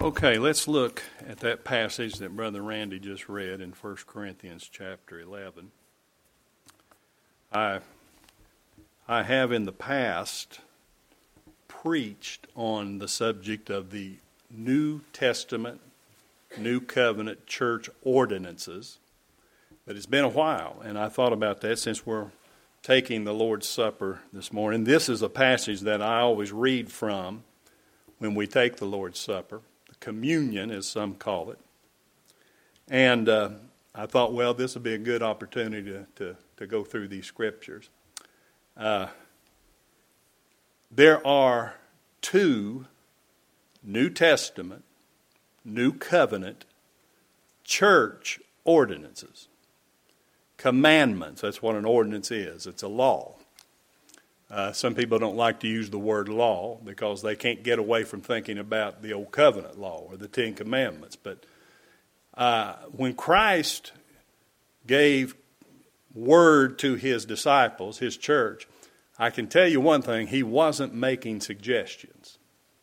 Okay, let's look at that passage that Brother Randy just read in 1 Corinthians chapter 11. I have in the past preached on the subject of the New Testament, New Covenant church ordinances, but it's been a while, and I thought about that since we're taking the Lord's Supper this morning. This is a passage that I always read from when we take the Lord's Supper. Communion, as some call it. And I thought, well, this would be a good opportunity to go through these scriptures. There are two New Testament, New Covenant, church ordinances. Commandments, that's what an ordinance is. It's a law. Some people don't like to use the word law because they can't get away from thinking about the Old Covenant law or the Ten Commandments. But when Christ gave word to his disciples, his church, I can tell you one thing, he wasn't making suggestions.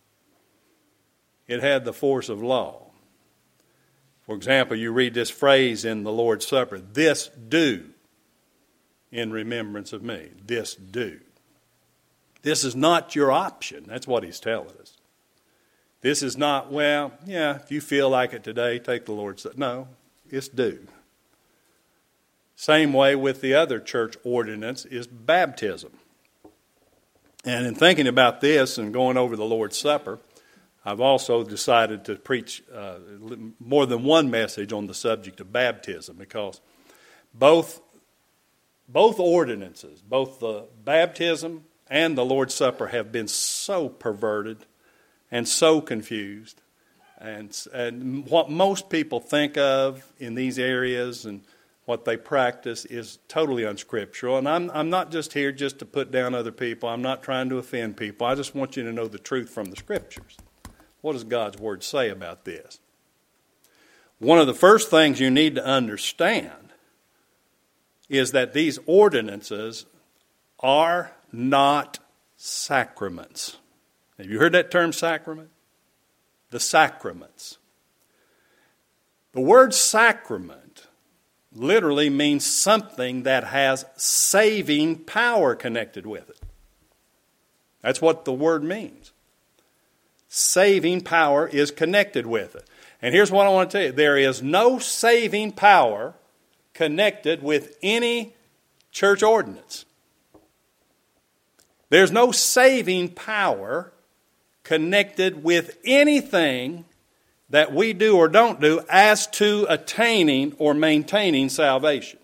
It had the force of law. For example, you read this phrase in the Lord's Supper, "This do in remembrance of me." This do. This is not your option. That's what he's telling us. This is not, well, yeah, if you feel like it today, take the Lord's Supper. No, it's do. Same way with the other church ordinance is baptism. And in thinking about this and going over the Lord's Supper, I've also decided to preach more than one message on the subject of baptism because both ordinances, both the baptism and the Lord's Supper have been so perverted and so confused. And what most people think of in these areas and what they practice is totally unscriptural. And I'm not just here just to put down other people. I'm not trying to offend people. I just want you to know the truth from the Scriptures. What does God's Word say about this? One of the first things you need to understand is that these ordinances are not sacraments. Have you heard that term, sacrament? The sacraments. The word sacrament literally means something that has saving power connected with it. That's what the word means. Saving power is connected with it. And here's what I want to tell you. There is no saving power connected with any church ordinance. There's no saving power connected with anything that we do or don't do as to attaining or maintaining salvation.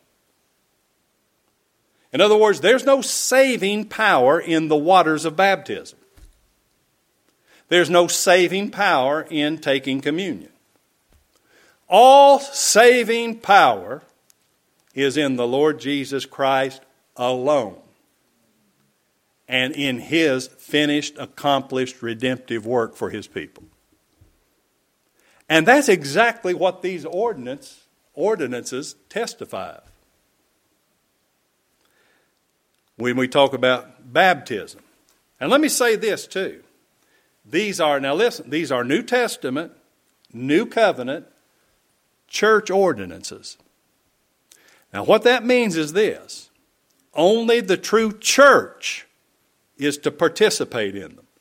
In other words, there's no saving power in the waters of baptism. There's no saving power in taking communion. All saving power is in the Lord Jesus Christ alone and in His finished, accomplished, redemptive work for His people. And that's exactly what these ordinances testify of. When we talk about baptism. And let me say this too. These are New Testament, New Covenant, church ordinances. Now what that means is this. Only the true church is to participate in them.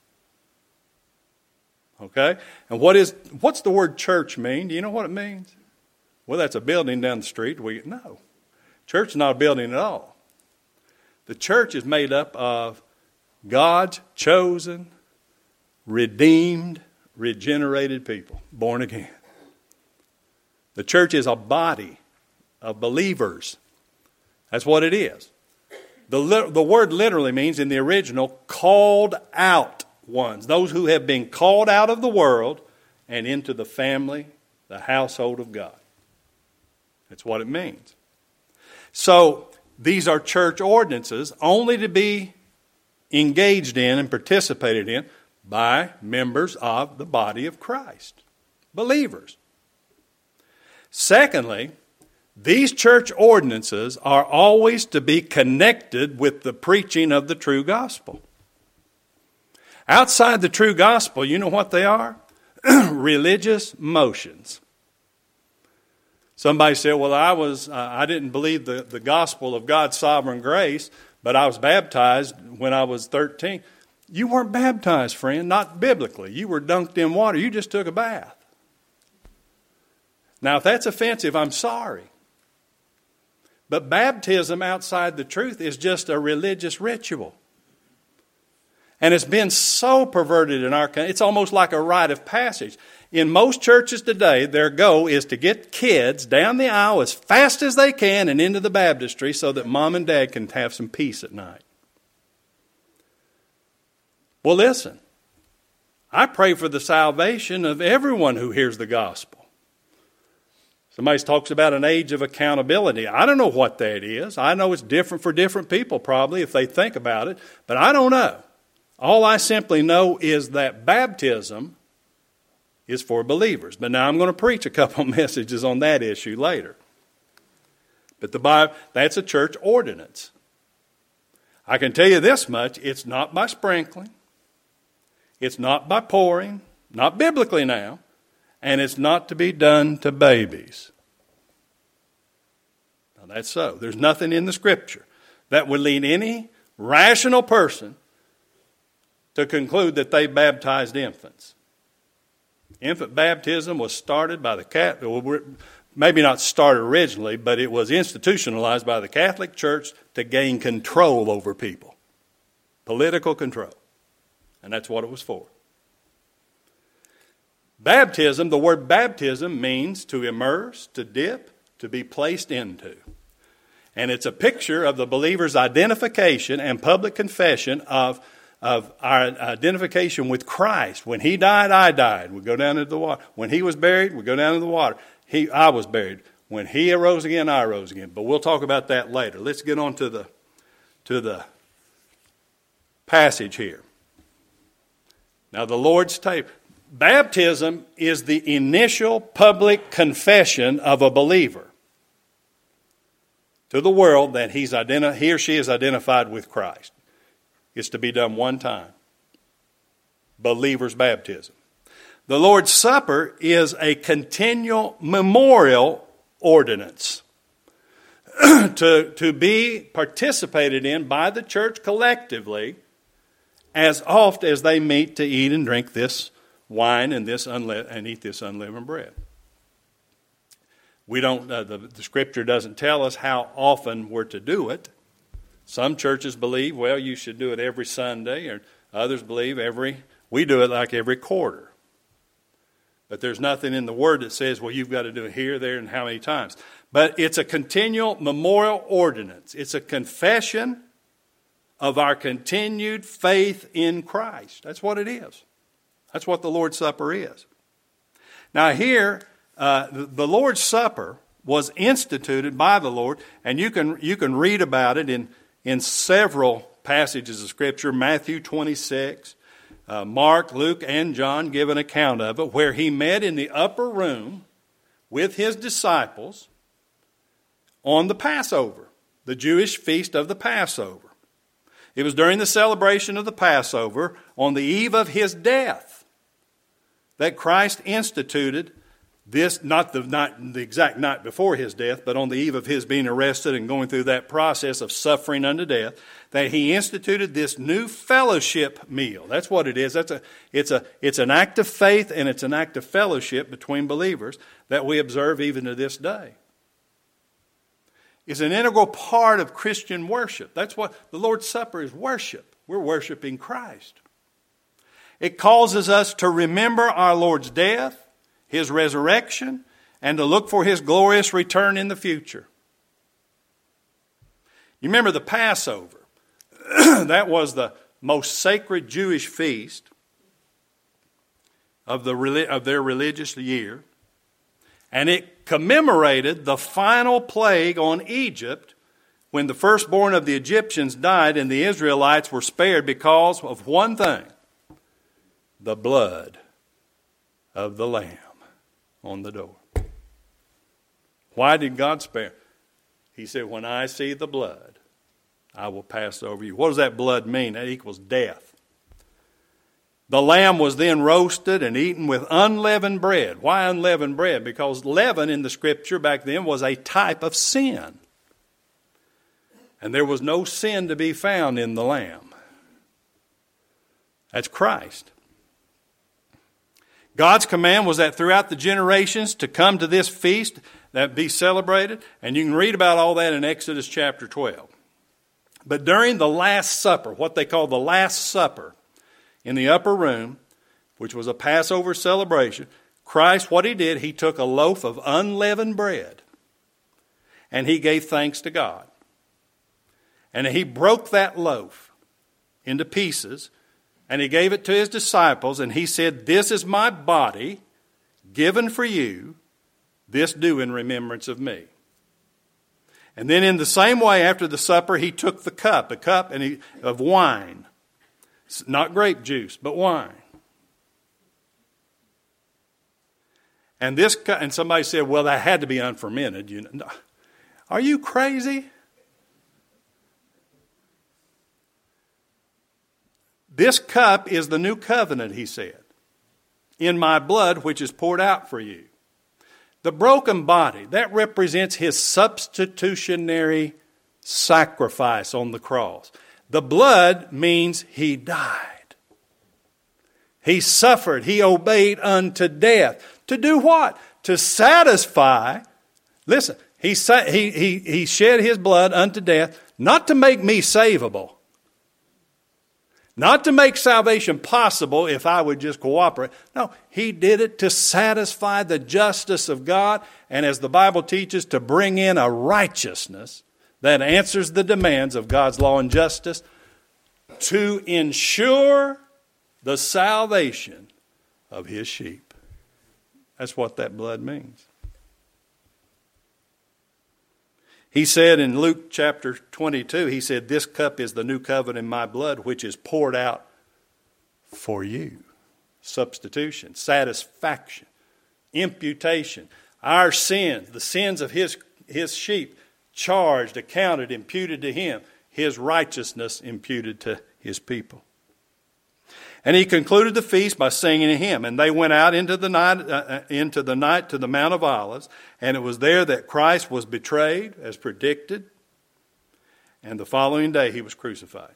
Okay? And what's the word church mean? Do you know what it means? Well, that's a building down the street. No. Church is not a building at all. The church is made up of God's chosen, redeemed, regenerated people, born again. The church is a body of believers. That's what it is. The word literally means in the original, called out ones. Those who have been called out of the world and into the family, the household of God. That's what it means. So these are church ordinances only to be engaged in and participated in by members of the body of Christ, believers. Secondly, these church ordinances are always to be connected with the preaching of the true gospel. Outside the true gospel, you know what they are? religious motions. Somebody said, well, I didn't believe the gospel of God's sovereign grace, but I was baptized when I was 13. You weren't baptized, friend, not biblically. You were dunked in water. You just took a bath. Now, if that's offensive, I'm sorry. But baptism outside the truth is just a religious ritual. And it's been so perverted in our country, it's almost like a rite of passage. In most churches today, their goal is to get kids down the aisle as fast as they can and into the baptistry so that mom and dad can have some peace at night. Well, listen, I pray for the salvation of everyone who hears the gospel. Somebody talks about an age of accountability. I don't know what that is. I know it's different for different people probably if they think about it, but I don't know. All I simply know is that baptism is for believers. But now I'm going to preach a couple messages on that issue later. But the Bible, that's a church ordinance. I can tell you this much, it's not by sprinkling. It's not by pouring, not biblically now, and it's not to be done to babies. Now that's so. There's nothing in the Scripture that would lead any rational person to conclude that they baptized infants. Infant baptism was started by the Catholic, maybe not started originally, but it was institutionalized by the Catholic Church to gain control over people. Political control. And that's what it was for. Baptism, the word baptism means to immerse, to dip, to be placed into. And it's a picture of the believer's identification and public confession of our identification with Christ. When He died, I died. We go down into the water. When He was buried, we go down into the water. I was buried. When He arose again, I arose again. But we'll talk about that later. Let's get on to the passage here. Now, the Lord's table. Baptism is the initial public confession of a believer to the world that he or she is identified with Christ. It's to be done one time. Believer's baptism. The Lord's Supper is a continual memorial ordinance to be participated in by the church collectively as oft as they meet to eat and drink this wine and eat this unleavened bread. We don't. The Scripture doesn't tell us how often we're to do it. Some churches believe, well, you should do it every Sunday, or others believe we do it like every quarter. But there's nothing in the Word that says, well, you've got to do it here, there, and how many times. But it's a continual memorial ordinance. It's a confession of our continued faith in Christ. That's what it is. That's what the Lord's Supper is. Now here, the Lord's Supper was instituted by the Lord, and you can read about it in several passages of Scripture. Matthew 26, Mark, Luke, and John give an account of it, where He met in the upper room with His disciples on the Passover, the Jewish feast of the Passover. It was during the celebration of the Passover, on the eve of His death, that Christ instituted this, not the exact night before His death, but on the eve of His being arrested and going through that process of suffering unto death, that He instituted this new fellowship meal. That's what it is. It's an act of faith and it's an act of fellowship between believers that we observe even to this day. It's an integral part of Christian worship. That's what the Lord's Supper is, worship. We're worshiping Christ. It causes us to remember our Lord's death, His resurrection, and to look for His glorious return in the future. You remember the Passover. That was the most sacred Jewish feast of their religious year. And it commemorated the final plague on Egypt when the firstborn of the Egyptians died and the Israelites were spared because of one thing: the blood of the Lamb on the door. Why did God spare? He said, when I see the blood, I will pass over you. What does that blood mean? That equals death. The lamb was then roasted and eaten with unleavened bread. Why unleavened bread? Because leaven in the Scripture back then was a type of sin. And there was no sin to be found in the lamb. That's Christ. God's command was that throughout the generations to come to this feast that be celebrated. And you can read about all that in Exodus chapter 12. But during the Last Supper, what they call the Last Supper, in the upper room, which was a Passover celebration, Christ, what he did, he took a loaf of unleavened bread and he gave thanks to God. And he broke that loaf into pieces and he gave it to his disciples and he said, "This is my body given for you. This do in remembrance of me." And then in the same way, after the supper, he took the cup, of wine. Not grape juice, but wine. And and somebody said, "Well, that had to be unfermented." Are you crazy? This cup is the new covenant, he said, in my blood, which is poured out for you. The broken body, that represents his substitutionary sacrifice on the cross. The blood means he died. He suffered. He obeyed unto death. To do what? To satisfy. Listen, he shed his blood unto death, not to make me savable. Not to make salvation possible if I would just cooperate. No, he did it to satisfy the justice of God. And as the Bible teaches, to bring in a righteousness that answers the demands of God's law and justice to ensure the salvation of his sheep. That's what that blood means. He said in Luke chapter 22, he said, "This cup is the new covenant in my blood, which is poured out for you." Substitution, satisfaction, imputation. Our sins, the sins of his sheep, charged, accounted, imputed to him. His righteousness imputed to his people. And he concluded the feast by singing a hymn. And they went out into the night to the Mount of Olives. And it was there that Christ was betrayed, as predicted. And the following day he was crucified.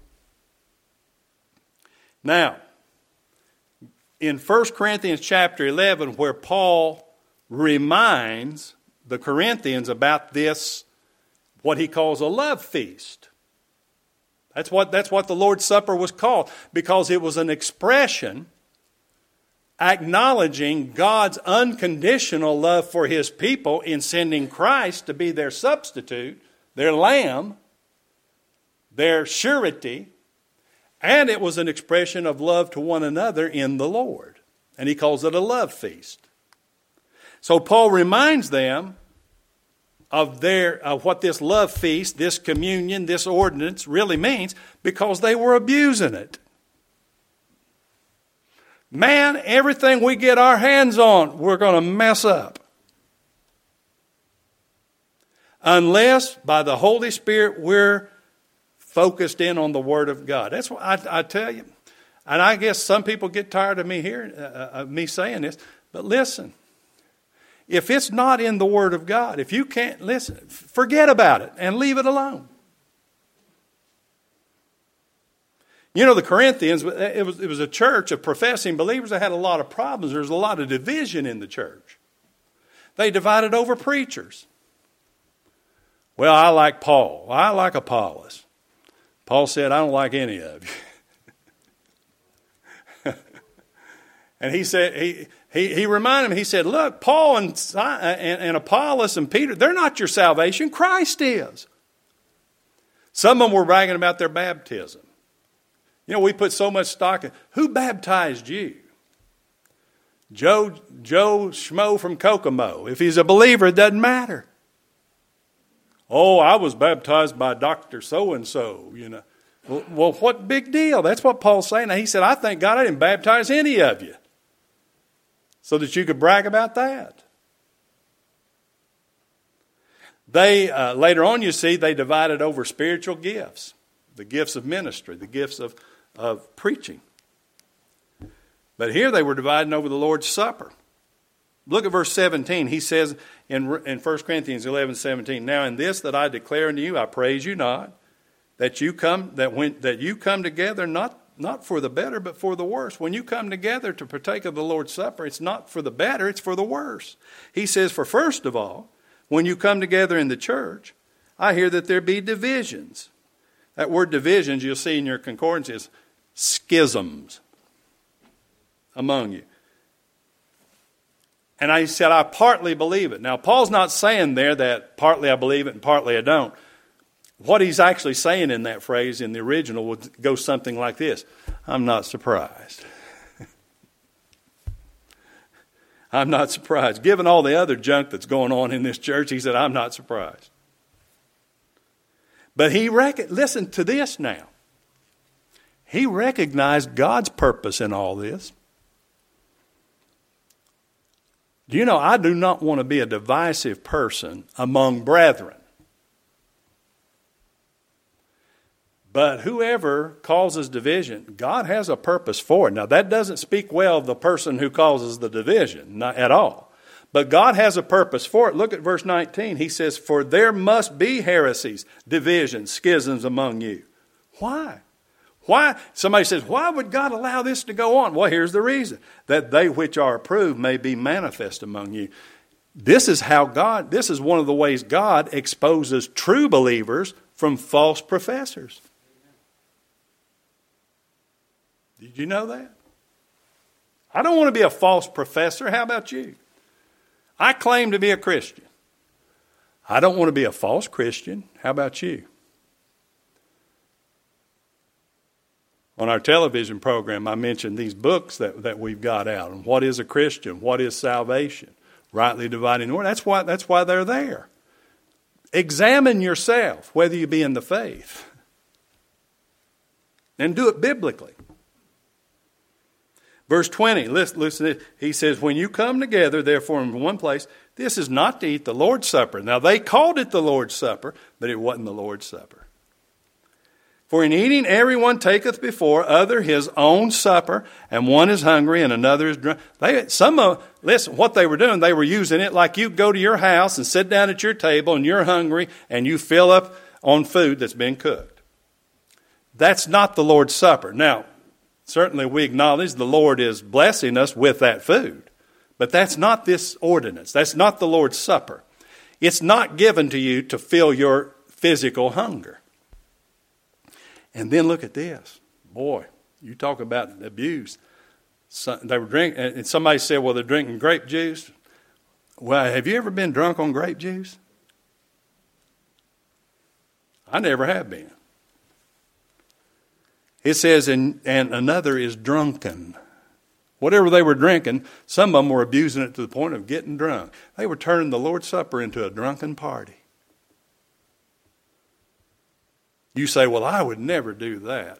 Now, in 1 Corinthians chapter 11, where Paul reminds the Corinthians about this, what he calls a love feast. That's what the Lord's Supper was called, because it was an expression acknowledging God's unconditional love for his people in sending Christ to be their substitute, their lamb, their surety, and it was an expression of love to one another in the Lord. And he calls it a love feast. So Paul reminds them of what this love feast, this communion, this ordinance really means, because they were abusing it. Man, everything we get our hands on, we're going to mess up. Unless by the Holy Spirit we're focused in on the Word of God. That's what I tell you. And I guess some people get tired of me saying this, but listen. If it's not in the Word of God, if you can't listen, forget about it and leave it alone. You know, the Corinthians, it was a church of professing believers that had a lot of problems. There was a lot of division in the church. They divided over preachers. Well, I like Paul. I like Apollos. Paul said, "I don't like any of you." And he said, he reminded him, he said, "Look, Paul and Apollos and Peter, they're not your salvation. Christ is." Some of them were bragging about their baptism. You know, we put so much stock in, who baptized you? Joe Schmo from Kokomo. If he's a believer, it doesn't matter. Oh, I was baptized by Dr. So-and-so, you know. Well, what big deal? That's what Paul's saying. Now, he said, I thank God I didn't baptize any of you, so that you could brag about that. They later on, you see, they divided over spiritual gifts, the gifts of ministry, the gifts of preaching. But here they were dividing over the Lord's Supper. Look at verse 17. He says in 1 Corinthians 11:17, "Now in this that I declare unto you, I praise you not, that you come together not for the better, but for the worse." When you come together to partake of the Lord's Supper, it's not for the better, it's for the worse. He says, "For first of all, when you come together in the church, I hear that there be divisions." That word divisions, you'll see in your concordance, is schisms among you. And I said, I partly believe it. Now, Paul's not saying there that partly I believe it and partly I don't. What he's actually saying in that phrase in the original would go something like this: I'm not surprised. I'm not surprised. Given all the other junk that's going on in this church, he said, I'm not surprised. But listen to this now. He recognized God's purpose in all this. Do you know, I do not want to be a divisive person among brethren. But whoever causes division, God has a purpose for it. Now, that doesn't speak well of the person who causes the division, not at all. But God has a purpose for it. Look at verse 19. He says, "For there must be heresies, divisions, schisms among you." Why? Why? Somebody says, why would God allow this to go on? Well, here's the reason: that they which are approved may be manifest among you. This is one of the ways God exposes true believers from false professors. Did you know that? I don't want to be a false professor. How about you? I claim to be a Christian. I don't want to be a false Christian. How about you? On our television program, I mentioned these books that we've got out. And what is a Christian? What is salvation? Rightly dividing the word. That's why they're there. Examine yourself, whether you be in the faith. And do it biblically. Verse 20, listen to this. He says, "When you come together, therefore, in one place, this is not to eat the Lord's Supper." Now, they called it the Lord's Supper, but it wasn't the Lord's Supper. "For in eating everyone taketh before other his own supper, and one is hungry and another is drunk." Listen, what they were doing, they were using it like you go to your house and sit down at your table and you're hungry and you fill up on food that's been cooked. That's not the Lord's Supper. Now, certainly we acknowledge the Lord is blessing us with that food, but that's not this ordinance. That's not the Lord's Supper. It's not given to you to fill your physical hunger. And then look at this. Boy, you talk about abuse. They were drinking, and somebody said, well, they're drinking grape juice. Well, have you ever been drunk on grape juice? I never have been. It says, and another is drunken. Whatever they were drinking, some of them were abusing it to the point of getting drunk. They were turning the Lord's Supper into a drunken party. You say, well, I would never do that.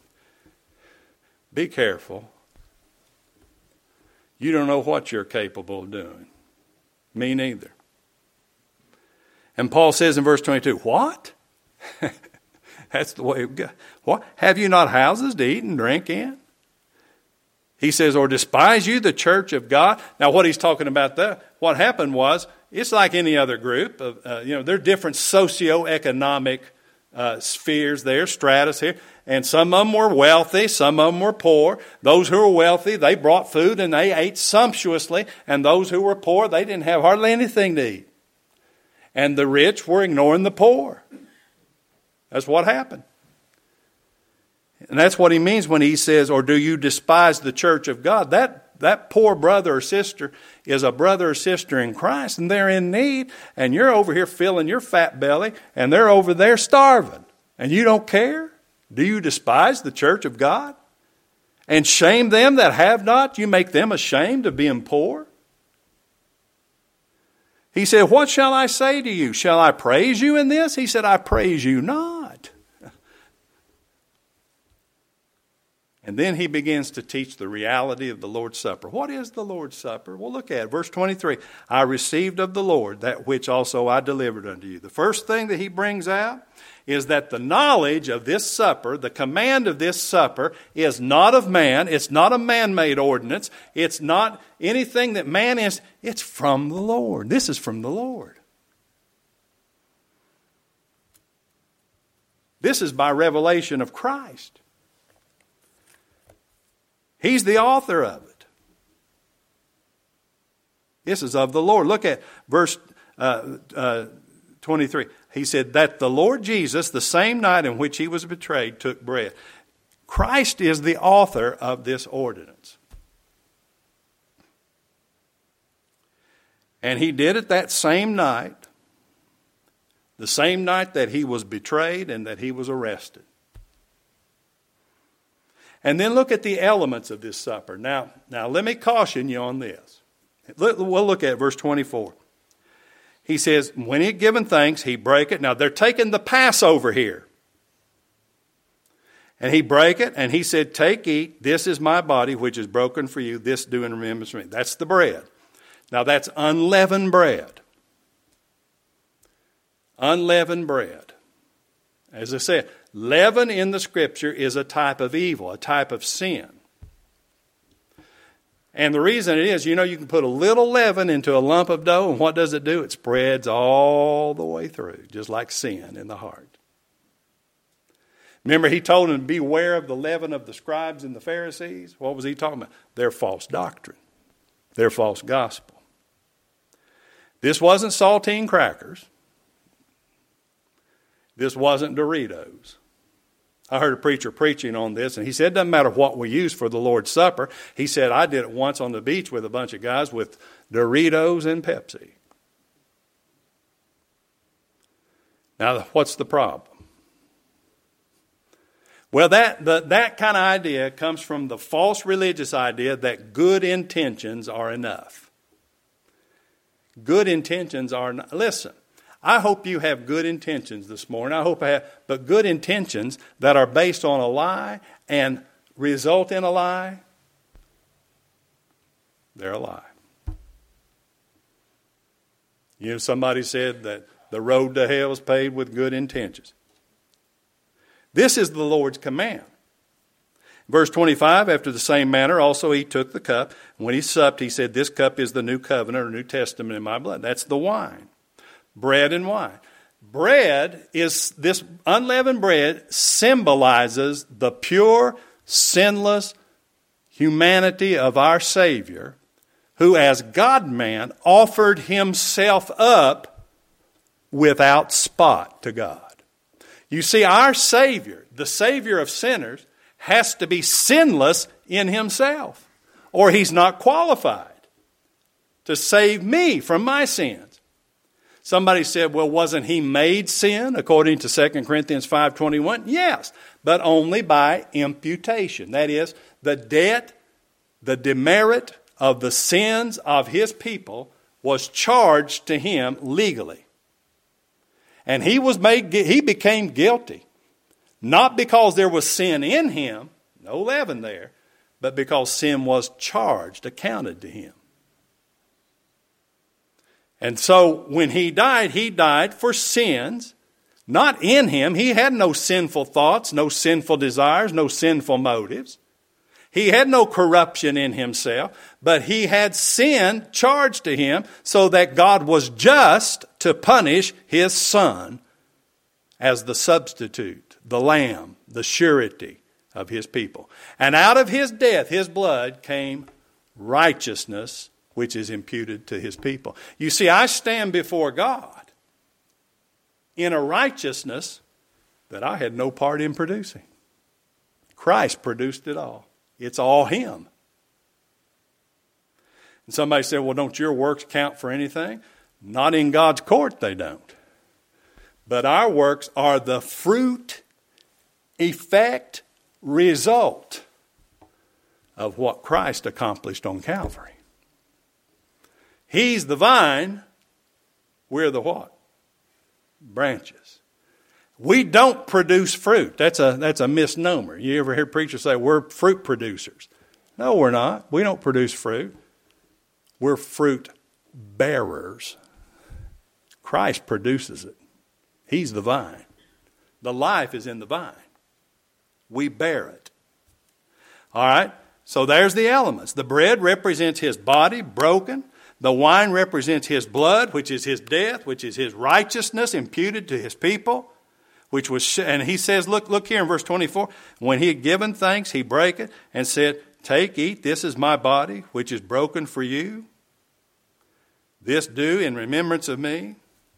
Be careful. You don't know what you're capable of doing. Me neither. And Paul says in verse 22, what? That's the way it goes. What? Have you not houses to eat and drink in? He says, or despise you the church of God? Now, what he's talking about there, what happened was, it's like any other group. There are different socioeconomic spheres there, stratus here. And some of them were wealthy, some of them were poor. Those who were wealthy, they brought food and they ate sumptuously. And those who were poor, they didn't have hardly anything to eat. And the rich were ignoring the poor. That's what happened. And that's what he means when he says, or do you despise the church of God? That poor brother or sister is a brother or sister in Christ, and they're in need, and you're over here filling your fat belly, and they're over there starving, and you don't care? Do you despise the church of God? And shame them that have not? You make them ashamed of being poor? He said, what shall I say to you? Shall I praise you in this? He said, I praise you not. And then he begins to teach the reality of the Lord's Supper. What is the Lord's Supper? Well, look at it. Verse 23. I received of the Lord that which also I delivered unto you. The first thing that he brings out is that the knowledge of this supper, the command of this supper, is not of man. It's not a man-made ordinance. It's not anything that man is. It's from the Lord. This is from the Lord. This is by revelation of Christ. He's the author of it. This is of the Lord. Look at verse 23. He said that the Lord Jesus, the same night in which he was betrayed, took bread. Christ is the author of this ordinance. And he did it that same night, the same night that he was betrayed and that he was arrested. And then look at the elements of this supper. Now let me caution you on this. We'll look at verse 24. He says, when he had given thanks, he brake it. Now they're taking the Passover here. And he brake it, and he said, take, eat, this is my body, which is broken for you. This do in remembrance of me. That's the bread. Now that's unleavened bread. Unleavened bread. As I said, leaven in the Scripture is a type of evil, a type of sin. And the reason it is, you can put a little leaven into a lump of dough, and what does it do? It spreads all the way through, just like sin in the heart. Remember, he told them, beware of the leaven of the scribes and the Pharisees. What was he talking about? Their false doctrine, their false gospel. This wasn't saltine crackers. This wasn't Doritos. I heard a preacher preaching on this, and he said it doesn't matter what we use for the Lord's Supper. He said, I did it once on the beach with a bunch of guys with Doritos and Pepsi. Now, what's the problem? Well, that kind of idea comes from the false religious idea that good intentions are enough. Good intentions are not. Listen. I hope you have good intentions this morning. I hope I have, but good intentions that are based on a lie and result in a lie, they're a lie. Somebody said that the road to hell is paved with good intentions. This is the Lord's command. Verse 25, after the same manner also he took the cup. When he supped, he said, this cup is the new covenant or New Testament in my blood. That's the wine. Bread and wine. Bread is, this unleavened bread symbolizes the pure, sinless humanity of our Savior, who as God-man offered himself up without spot to God. You see, our Savior, the Savior of sinners, has to be sinless in himself, or he's not qualified to save me from my sins. Somebody said, well, wasn't he made sin according to 2 Corinthians 5:21? Yes, but only by imputation. That is, the debt, the demerit of the sins of his people was charged to him legally. And he became guilty, not because there was sin in him, no leaven there, but because sin was charged, accounted to him. And so when he died for sins, not in him. He had no sinful thoughts, no sinful desires, no sinful motives. He had no corruption in himself, but he had sin charged to him so that God was just to punish his Son as the substitute, the lamb, the surety of his people. And out of his death, his blood, came righteousness, which is imputed to his people. You see, I stand before God in a righteousness that I had no part in producing. Christ produced it all. It's all him. And somebody said, well, don't your works count for anything? Not in God's court, they don't. But our works are the fruit, effect, result of what Christ accomplished on Calvary. He's the vine, we're the what? Branches. We don't produce fruit. That's a misnomer. You ever hear preachers say, we're fruit producers? No, we're not. We don't produce fruit. We're fruit bearers. Christ produces it. He's the vine. The life is in the vine. We bear it. All right? So there's the elements. The bread represents his body broken. The wine represents his blood, which is his death, which is his righteousness imputed to his people. And he says, look here in verse 24. When he had given thanks, he brake it and said, take, eat, this is my body, which is broken for you. This do in remembrance of me.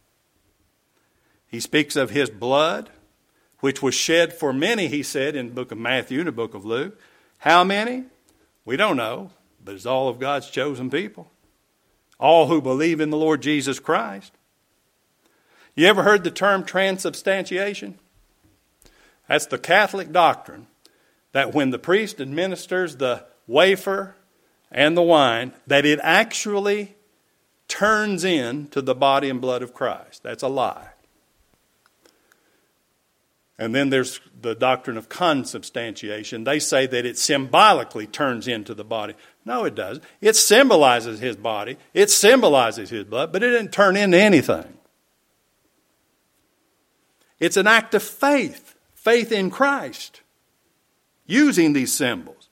He speaks of his blood, which was shed for many, he said, in the book of Matthew and the book of Luke. How many? We don't know, but it's all of God's chosen people. All who believe in the Lord Jesus Christ. You ever heard the term transubstantiation? That's the Catholic doctrine that when the priest administers the wafer and the wine, that it actually turns into the body and blood of Christ. That's a lie. And then there's the doctrine of consubstantiation. They say that it symbolically turns into the body. No, it doesn't. It symbolizes his body. It symbolizes his blood, but it didn't turn into anything. It's an act of faith. Faith in Christ. Using these symbols.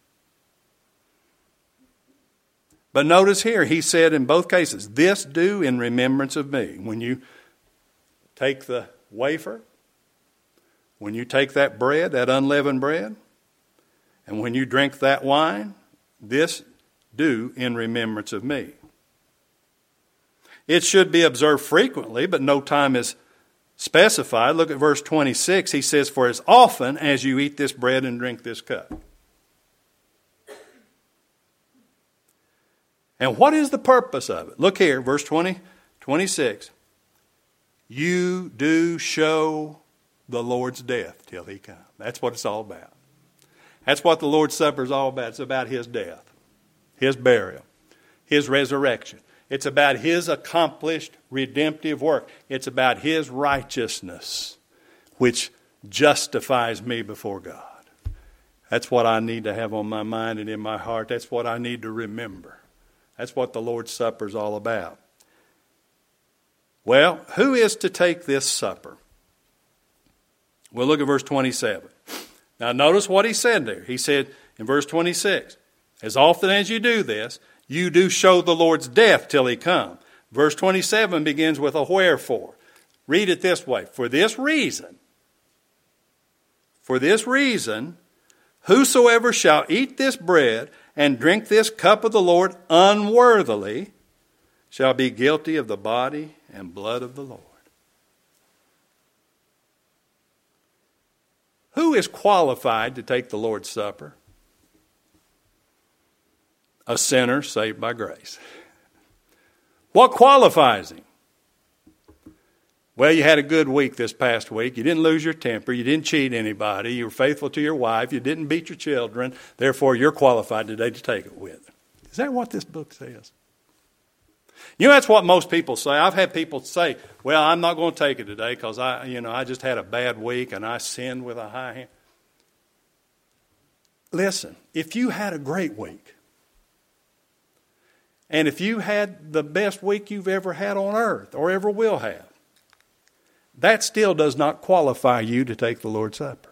But notice here, he said in both cases, this do in remembrance of me. When you take the wafer, when you take that bread, that unleavened bread, and when you drink that wine, this do in remembrance of me. It should be observed frequently, but no time is specified. Look at verse 26. He says, for as often as you eat this bread and drink this cup. And what is the purpose of it? Look here, verse 26. You do show the Lord's death till he comes. That's what it's all about. That's what the Lord's Supper is all about. It's about his death, his burial, his resurrection. It's about his accomplished redemptive work. It's about his righteousness, which justifies me before God. That's what I need to have on my mind and in my heart. That's what I need to remember. That's what the Lord's Supper is all about. Well, who is to take this supper? Well, look at verse 27. Now, notice what he said there. He said in verse 26, as often as you do this, you do show the Lord's death till he come. Verse 27 begins with a wherefore. Read it this way. For this reason, whosoever shall eat this bread and drink this cup of the Lord unworthily shall be guilty of the body and blood of the Lord. Who is qualified to take the Lord's Supper? A sinner saved by grace. What qualifies him? Well, you had a good week this past week. You didn't lose your temper. You didn't cheat anybody. You were faithful to your wife. You didn't beat your children. Therefore, you're qualified today to take it with. Is that what this book says? You know, that's what most people say. I've had people say, well, I'm not going to take it today because I just had a bad week and I sinned with a high hand. Listen, if you had a great week, and if you had the best week you've ever had on earth or ever will have, that still does not qualify you to take the Lord's Supper.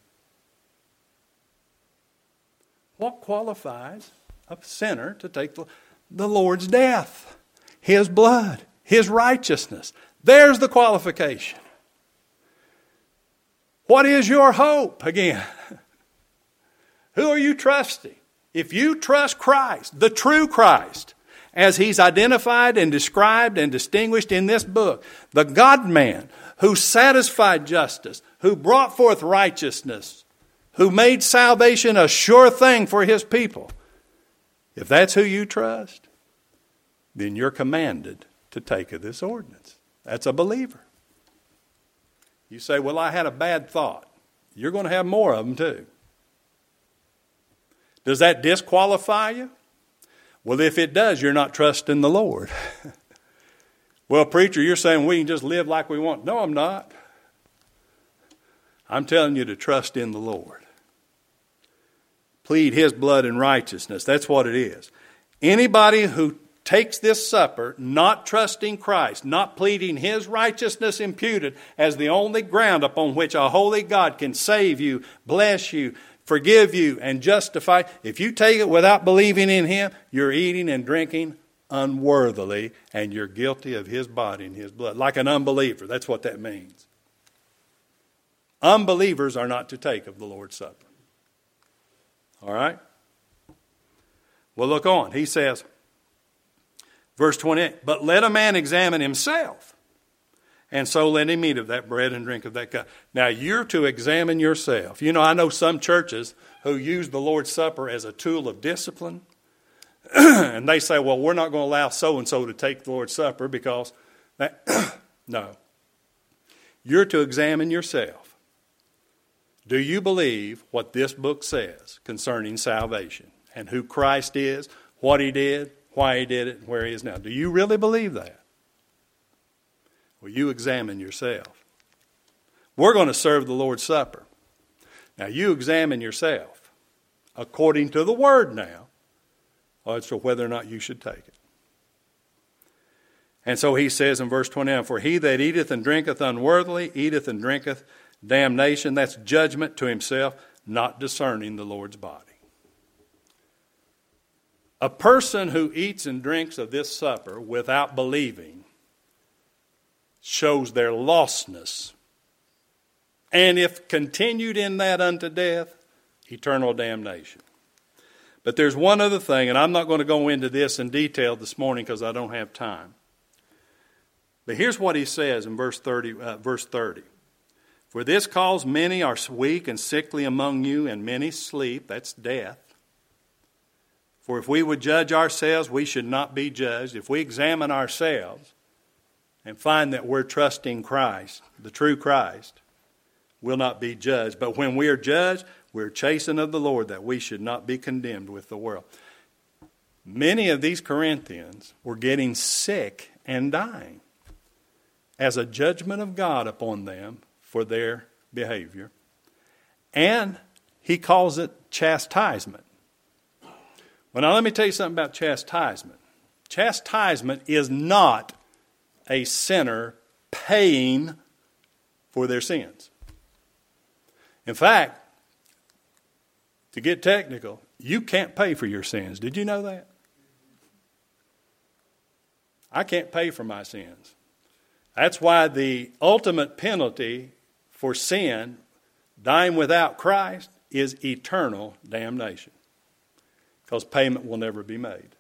What qualifies a sinner to take the Lord's death? His blood, his righteousness. There's the qualification. What is your hope again? Who are you trusting? If you trust Christ, the true Christ, as he's identified and described and distinguished in this book, the God-man who satisfied justice, who brought forth righteousness, who made salvation a sure thing for his people, if that's who you trust, then you're commanded to take of this ordinance. That's a believer. You say, well, I had a bad thought. You're going to have more of them too. Does that disqualify you? Well, if it does, you're not trusting the Lord. Well, preacher, you're saying we can just live like we want. No, I'm not. I'm telling you to trust in the Lord. Plead His blood and righteousness. That's what it is. Anybody who takes this supper, not trusting Christ, not pleading His righteousness imputed as the only ground upon which a holy God can save you, bless you, forgive you, and justify. If you take it without believing in Him, you're eating and drinking unworthily, and you're guilty of His body and His blood. Like an unbeliever. That's what that means. Unbelievers are not to take of the Lord's Supper. All right? Well, look on. He says, verse 28, but let a man examine himself, and so let him eat of that bread and drink of that cup. Now, you're to examine yourself. You know, I know some churches who use the Lord's Supper as a tool of discipline. And they say, well, we're not going to allow so-and-so to take the Lord's Supper because that. No. You're to examine yourself. Do you believe what this book says concerning salvation and who Christ is, what He did, why He did it, and where He is now? Do you really believe that? Well, you examine yourself. We're going to serve the Lord's Supper. Now, you examine yourself according to the Word now as to whether or not you should take it. And so he says in verse 29, for he that eateth and drinketh unworthily eateth and drinketh damnation. That's judgment to himself, not discerning the Lord's body. A person who eats and drinks of this supper without believing shows their lostness. And if continued in that unto death, eternal damnation. But there's one other thing, and I'm not going to go into this in detail this morning because I don't have time. But here's what he says in verse 30. For this cause many are weak and sickly among you, and many sleep. That's death. For if we would judge ourselves, we should not be judged. If we examine ourselves and find that we're trusting Christ, the true Christ, we'll not be judged. But when we are judged, we're chastened of the Lord, that we should not be condemned with the world. Many of these Corinthians were getting sick and dying as a judgment of God upon them for their behavior. And he calls it chastisement. Well, now let me tell you something about chastisement. Chastisement is not a sinner paying for their sins. In fact, to get technical, you can't pay for your sins. Did you know that? I can't pay for my sins. That's why the ultimate penalty for sin, dying without Christ, is eternal damnation. Because payment will never be made.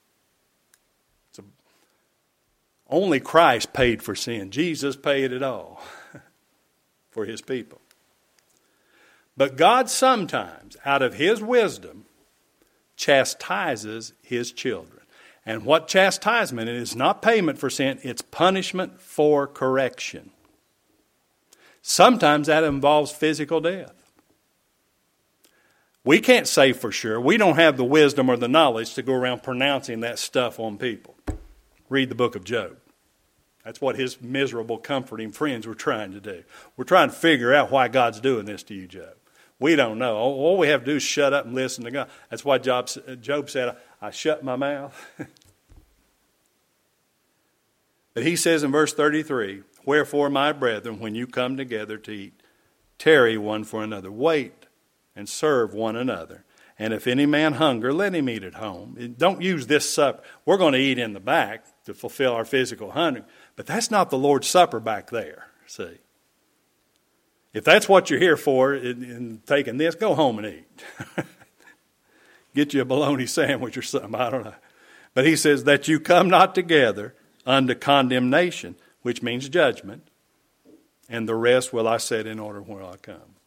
Only Christ paid for sin. Jesus paid it all for His people. But God sometimes, out of His wisdom, chastises His children. And what chastisement is not payment for sin, it's punishment for correction. Sometimes that involves physical death. We can't say for sure. We don't have the wisdom or the knowledge to go around pronouncing that stuff on people. Read the book of Job. That's what his miserable, comforting friends were trying to do. We're trying to figure out why God's doing this to you, Job. We don't know. All we have to do is shut up and listen to God. That's why Job said, I shut my mouth. But he says in verse 33, wherefore, my brethren, when you come together to eat, tarry one for another. Wait and serve one another. And if any man hunger, let him eat at home. Don't use this supper. We're going to eat in the back to fulfill our physical hunger. But that's not the Lord's Supper back there, see. If that's what you're here for in taking this, go home and eat. Get you a bologna sandwich or something, I don't know. But he says that you come not together unto condemnation, which means judgment, and the rest will I set in order where I come.